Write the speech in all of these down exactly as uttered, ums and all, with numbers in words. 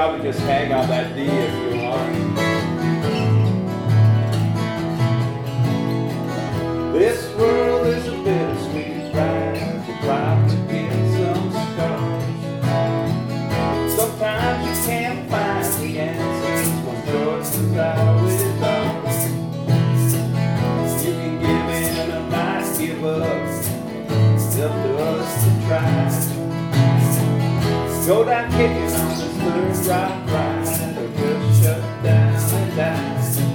probably just hang on that D if you want. This world is a bittersweet ride. We're proud to get some scars. Sometimes you can't find the answers. One choice is always ours. You can give in or not give up. It's up to us to try. Go down kicking on this third rock ride, or just shut down and die.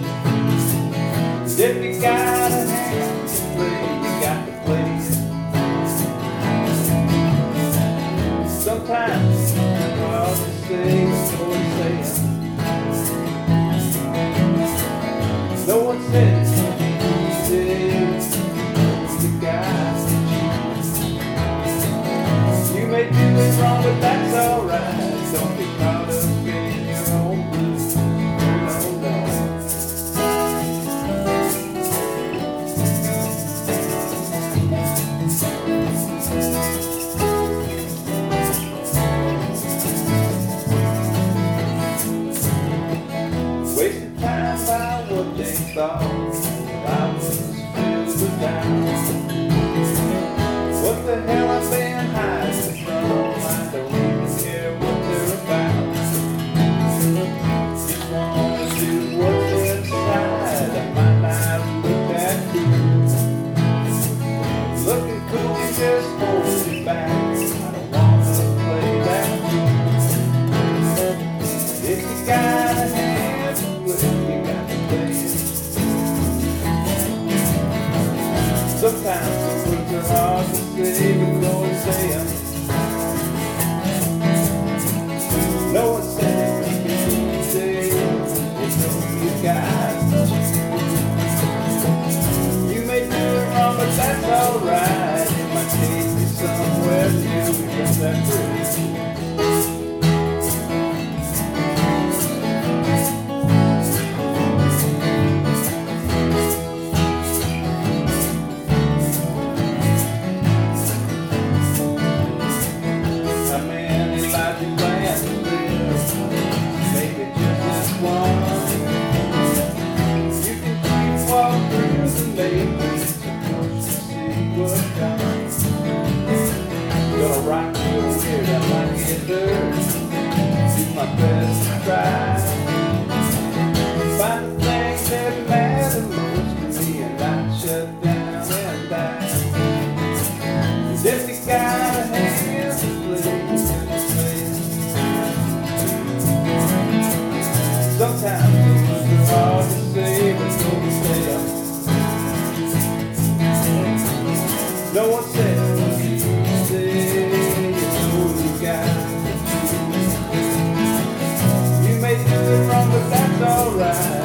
If you got a hand to play, you got to play it. Sometimes it's hard to say before you say it. No one said it's gonna be easy. You got to choose. You may do it wrong, but that's alright. Don't be caught up in your own blues. No, no. Wasted time by what they thought. I was filled with doubt. What the hell I've been hiding from? I don't even care what they're about. Just wanna do what's inside. I might not look that cool. Looking cool just holds you back. I don't wanna play that fool. If you got a hand to play, you got to play it. Sometimes the words are hard to say, but no one say them. No one said it, you can say it. It's no you got. You may do it wrong, but that's alright. It might take you somewhere new from that bridge. Gonna rock you here, that might get dirty. Do my best to try. Find the things that matter most to me and not shut down and die. Cause if you got a hand to play, sometimes the words are hard to say, but no one say them. No one said it was easy. You may do it wrong, but that's alright.